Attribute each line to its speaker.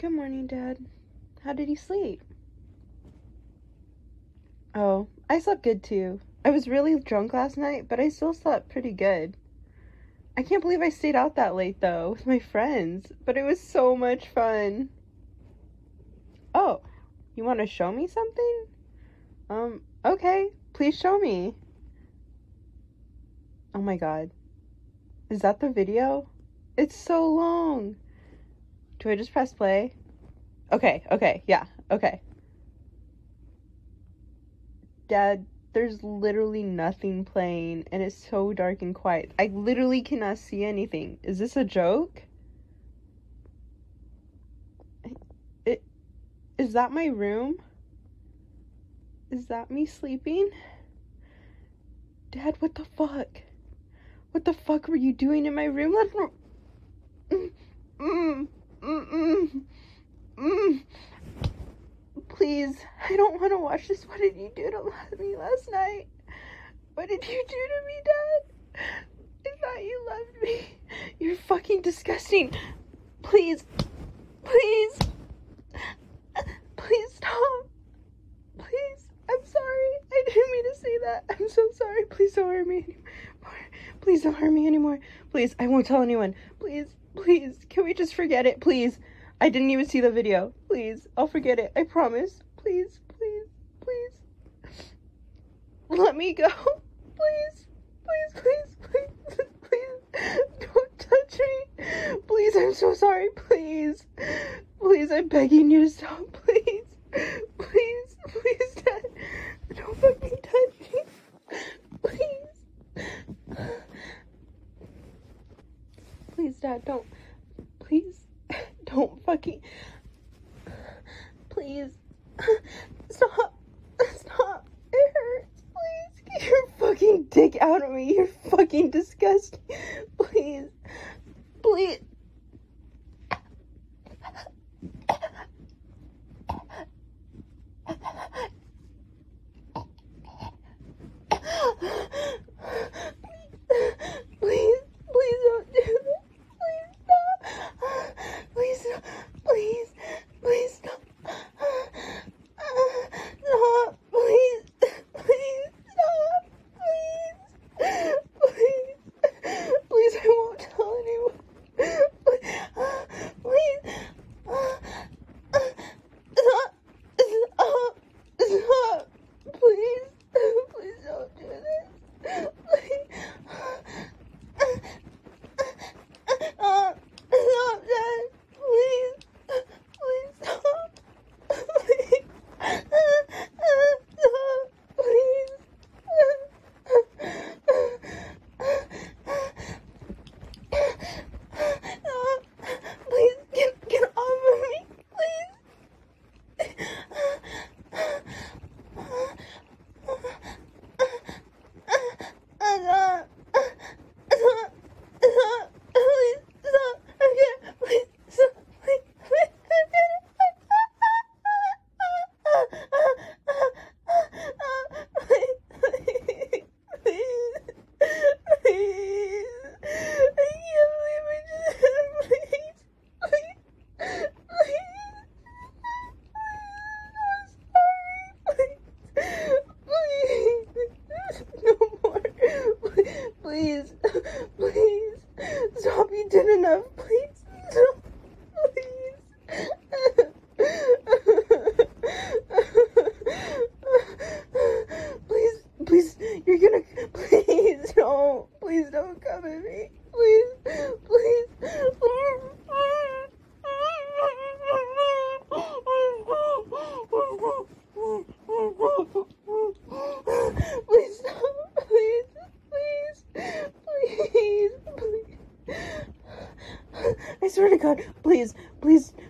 Speaker 1: Good morning, Dad. How did you sleep? Oh, I slept good too. I was really drunk last night, but I still slept pretty good. I can't believe I stayed out that late though, with my friends, but it was so much fun. Oh, you want to show me something? Okay, please show me. Oh my god. Is that the video? It's so long. Do I just press play? Okay, yeah, okay. Dad, there's literally nothing playing, and it's so dark and quiet. I literally cannot see anything. Is this a joke? Is that my room? Is that me sleeping? Dad, what the fuck? What the fuck were you doing in my room? Please, I don't want to watch this. What did you do to me last night? What did you do to me, Dad? I thought you loved me. You're fucking disgusting. Please. Please. Please stop. Please. I'm sorry. I didn't mean to say that. I'm so sorry. Please don't hurt me anymore. Please don't hurt me anymore. Please. I won't tell anyone. Please. Please. Can we just forget it? Please. I didn't even see the video. Please. I'll forget it. I promise. Please. Please. Please. Let me go. Please. Please. Please. Please. Please. Don't touch me. Please. I'm so sorry. Please. Please. I'm begging you to stop. Please. Please. Please, Dad. Don't fucking touch me. Please. Please, Dad. Don't. Please. Don't fucking. Please. Stop. Stop. It hurts. Please. Get your fucking dick out of me. You're fucking disgusting. Please. Please. Please. Please don't do this. Please stop. Please stop. Please. Please stop. Stop. Please. Please stop. Please. Please. Please, I won't tell anyone. Please. Stop. Stop. Stop. Please. Please don't do this. Please. Stop, Dad. Please. Please stop. Please. Stop. Please. Stop. Please get off of me. Please. Stop. Stop. Stop. Please stop. I can't. Please stop. Please. Please. I can't believe I just said please. Please. Please. I'm sorry. Please. No more. Please. Please. Stop. You did enough. Please. Stop. Please. Please. You're gonna. Please don't. Please don't come at me. Please. Please. Please stop. Please. Please. Please. Please. I swear to God. Please. Please.